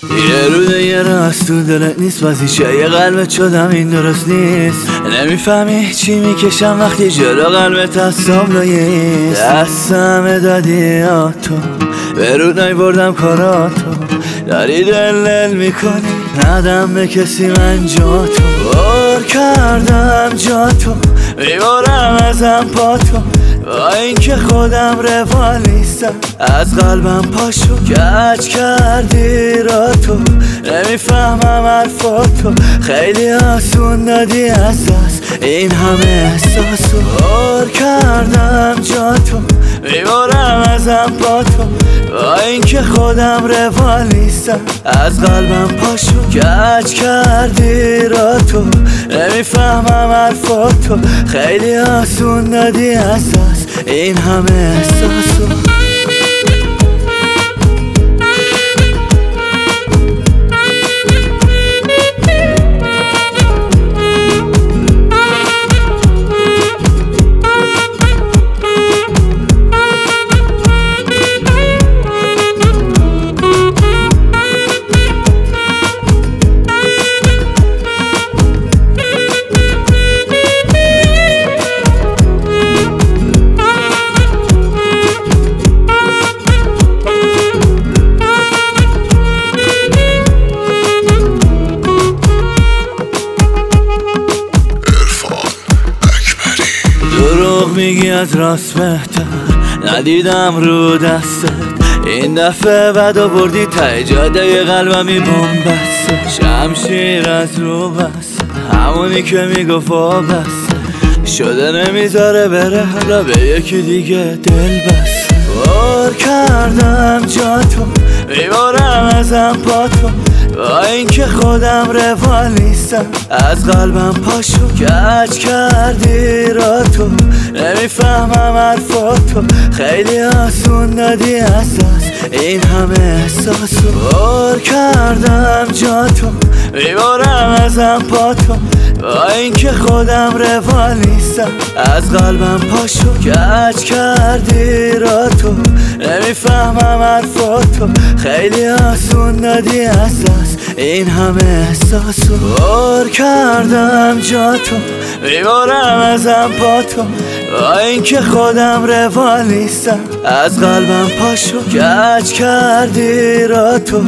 یه روده یه راست تو دلت نیست، بازیشه یه قلبت شدم این درست نیست. نمیفهمی چی میکشم وقتی جلو قلبت از ساملایه دستم دادی تو به رونای بردم کاراتو، داری دل میکنی ندم به کسی من جا تو، بار کردم جا تو میبارم ازم پا تو، با این که خودم روال نیستم از قلبم پاشو کج کردی را تو، نمیفهمم حرفاتو خیلی آسون دادی از دست این همه احساسو، بار کردم جا تو میبارم ازم پا تو، با این که خودم روال نیستم از قلبم پاشو کج کردی را تو، نمیفهمم حرفاتو خیلی آسون دادی از دست این همه احساسو. دروغ میگی از راست بهتر ندیدم رو دستت، این دفعه بد آوردی ته جاده قلبمی بومبسته، شمشیر از رو بسته همونی که میگفت وابسته شده نمیذاره بره، حالا به یکی دیگه دل بسته، بار کردم جا تو میبارم ازم پا تو، با این که خودم روال نیستم از قلبم پاشو کج کردی را تو، نمیفهمم حرفاتو خیلی آسون دادی از دست این همه احساسو، بار کردم جا تو میبارم ازم پا تو، با این که خودم روال نیستم از قلبم پاشو کج کردی را تو، نمیفهمم حرفاتو خیلی آسون دادی از دست این همه احساسو، بار کردم جا تو میبارم ازم پا تو، با این که خودم روال نیستم از قلبم پاشو کج کردی را تو،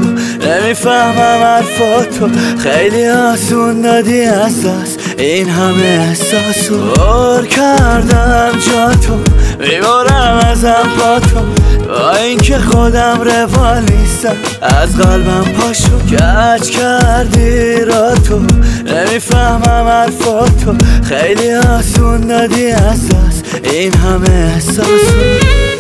نمیفهمم حرفاتو خیلی آسون دادی از دست این همه احساسو، بار کردم جا تو میبارم ازم پا تو، با این که خودم روال نیستم از قلبم پاشو کج کردی را تو، نمیفهمم حرفاتو خیلی آسون دادی از دست این همه احساسو.